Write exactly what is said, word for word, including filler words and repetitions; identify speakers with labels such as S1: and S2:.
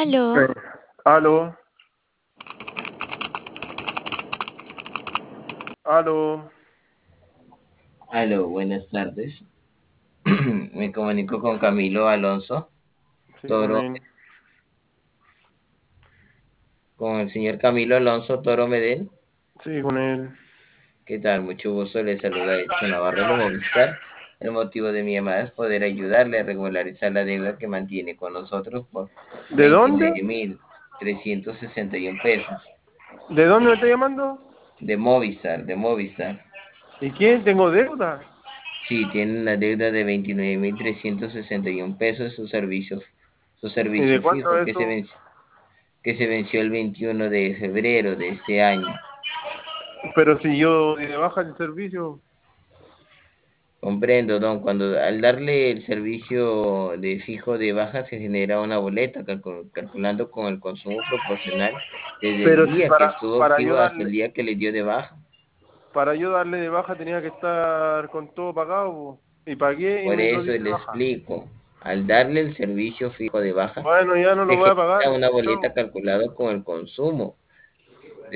S1: Aló,
S2: Eh, aló, aló,
S3: Aló, buenas tardes. Me comunico con Camilo Alonso
S2: sí, con
S3: Toro,
S2: él,
S3: con el señor Camilo Alonso Toro Medel.
S2: sí, con él.
S3: ¿Qué tal? Mucho gusto, le saluda Edson Navarro de Movistar. El motivo de mi llamada es poder ayudarle a regularizar la deuda que mantiene con nosotros por
S2: ¿De dónde?
S3: veintinueve mil trescientos sesenta y uno pesos.
S2: ¿De dónde me está llamando?
S3: De Movistar, de Movistar.
S2: ¿Y quién? ¿Tengo deuda?
S3: Sí, tiene una deuda de veintinueve mil trescientos sesenta y uno pesos, su servicio, su
S2: ¿Y de
S3: servicio
S2: cuánto
S3: fijo
S2: es
S3: que se
S2: eso?
S3: venció que se venció el veintiuno de febrero de este año.
S2: Pero si yo di de baja el servicio,
S3: Comprendo, don. Cuando al darle el servicio de fijo de baja se genera una boleta calcu- calculando con el consumo proporcional desde el
S2: pero si
S3: día que
S2: para,
S3: estuvo
S2: para
S3: activo
S2: yo
S3: hasta el
S2: darle,
S3: día que le dio de baja.
S2: para yo darle de baja tenía que estar con todo pagado, po. Y pagué y
S3: Por
S2: me lo
S3: eso
S2: di de
S3: le
S2: baja.
S3: explico. Al darle el servicio fijo de baja,
S2: Bueno, ya no lo
S3: se
S2: voy a pagar,
S3: genera una boleta
S2: chao.
S3: calculada con el consumo